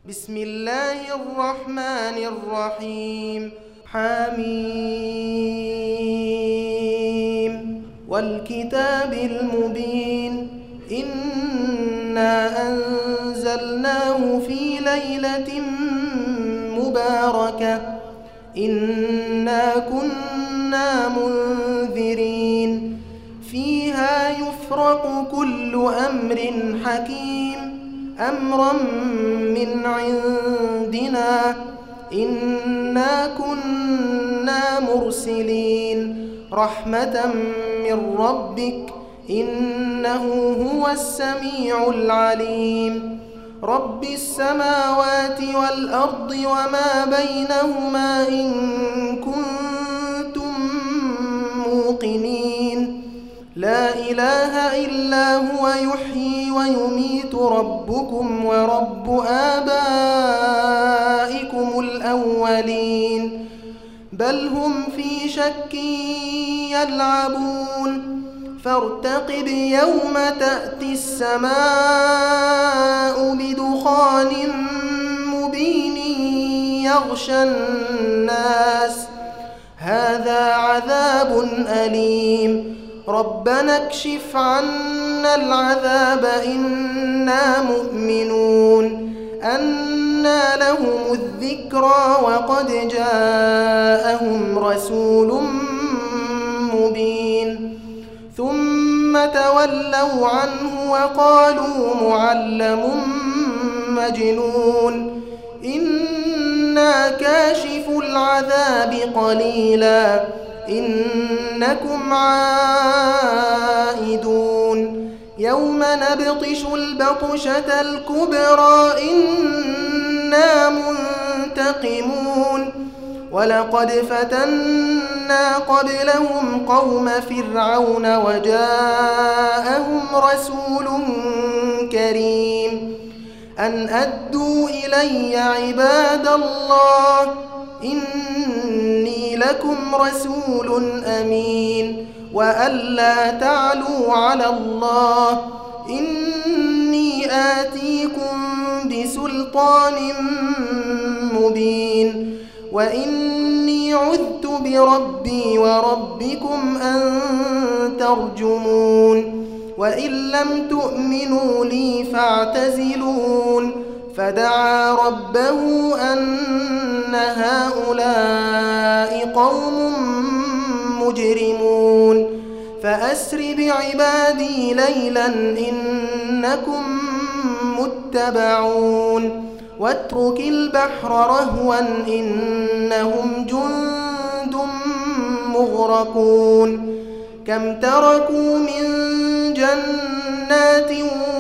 بسم الله الرحمن الرحيم. حميم والكتاب المبين. إنا أنزلناه في ليلة مباركة إنا كنا منذرين فيها يفرق كل أمر حكيم أمرا من عندنا إنا كنا مرسلين رحمة من ربك إنه هو السميع العليم رب السماوات والأرض وما بينهما إن كنتم موقنين لا إله إلا هو يحيي ويميت ربكم ورب آبائكم الأولين بل هم في شك يلعبون فارتقب يوم تأتي السماء بدخان مبين يغشى الناس هذا عذاب أليم ربنا اكشف عنا العذاب إنا مؤمنون أنى لهم الذكرى وقد جاءهم رسول مبين ثم تولوا عنه وقالوا معلم مجنون إنا كاشف العذاب قليلا إنكم عائدون يوم نبطش البطشة الكبرى إنا منتقمون ولقد فتنا قبلهم قوم فرعون وجاءهم رسول كريم أن أدوا إلي عباد الله إني لكم رسول أمين وألا تعلوا على الله إني آتيكم بسلطان مبين وإني عذت بربي وربكم أن ترجمون وإن لم تؤمنوا لي فاعتزلون فدعا ربه أن هؤلاء قوم مجرمون فأسر بعبادي ليلا إنكم متبعون واترك البحر رهوا إنهم جند مغرقون كم تركوا من جنات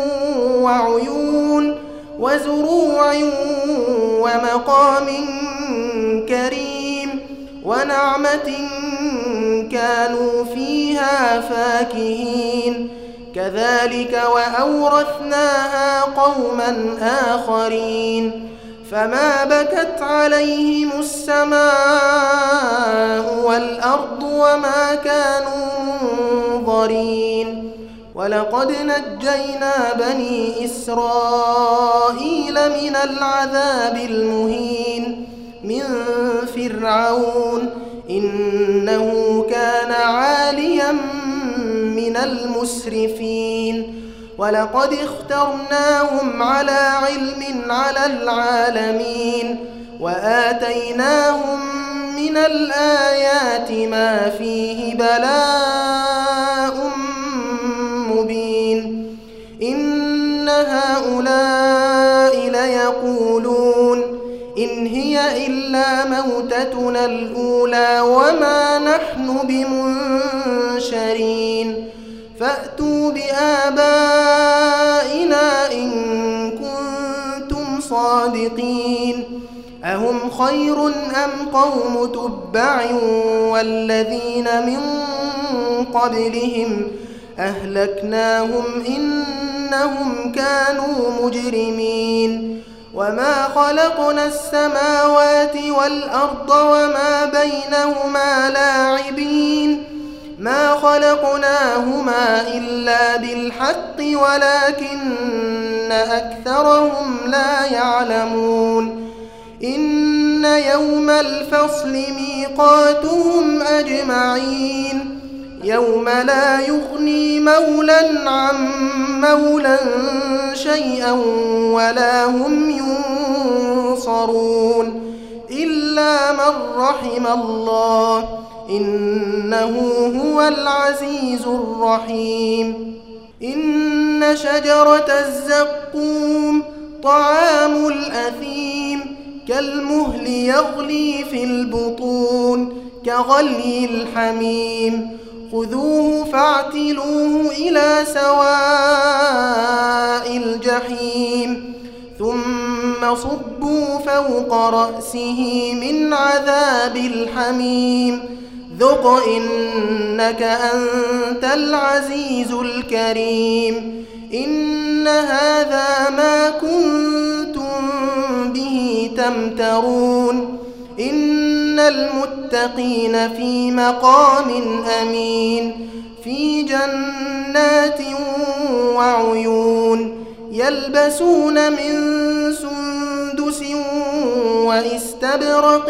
وعيون وزروع ومقام كريم ونعمة كانوا فيها فاكهين كذلك وأورثناها قوما آخرين فما بكت عليهم السماء والأرض وما كانوا منظرين ولقد نجينا بني إسرائيل من العذاب المهين من فرعون إنه كان عاليا من المسرفين ولقد اخترناهم على علم على العالمين وآتيناهم من الآيات ما فيه بلاء مبين إن هؤلاء ليقولون إن هي إلا موتتنا الأولى وما نحن بمنشرين فأتوا بآبائنا إن كنتم صادقين أهم خير أم قوم تبع والذين من قبلهم أهلكناهم إنهم كانوا مجرمين وما خلقنا السماوات والأرض وما بينهما لاعبين ما خلقناهما إلا بالحق ولكن أكثرهم لا يعلمون إن يوم الفصل ميقاتهم أجمعين يوم لا يغني مولى عن مولى شيئا ولا هم ينصرون إلا من رحم الله إنه هو العزيز الرحيم إن شجرة الزقوم طعام الأثيم كالمهل يغلي في البطون كغلي الحميم خذوه فاعتلوه إلى سواء الجحيم ثم صبوا فوق رأسه من عذاب الحميم ذق إنك أنت العزيز الكريم إن هذا ما كنتم به تمترون إن المتقين في مقام أمين في جنات وعيون يلبسون من سندس واستبرق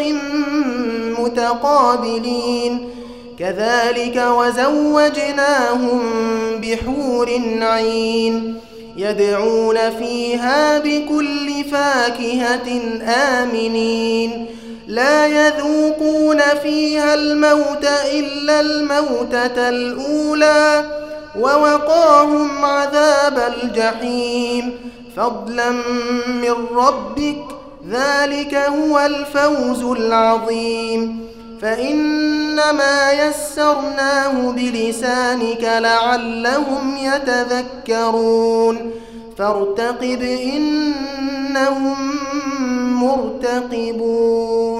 متقابلين كذلك وزوجناهم بحور عين يدعون فيها بكل فاكهة آمنين لا يذوقون فيها الموت إلا الموتة الأولى ووقاهم عذاب الجحيم فضلا من ربك ذلك هو الفوز العظيم فإنما يسرناه بلسانك لعلهم يتذكرون فارتقب إنهم مرتقبون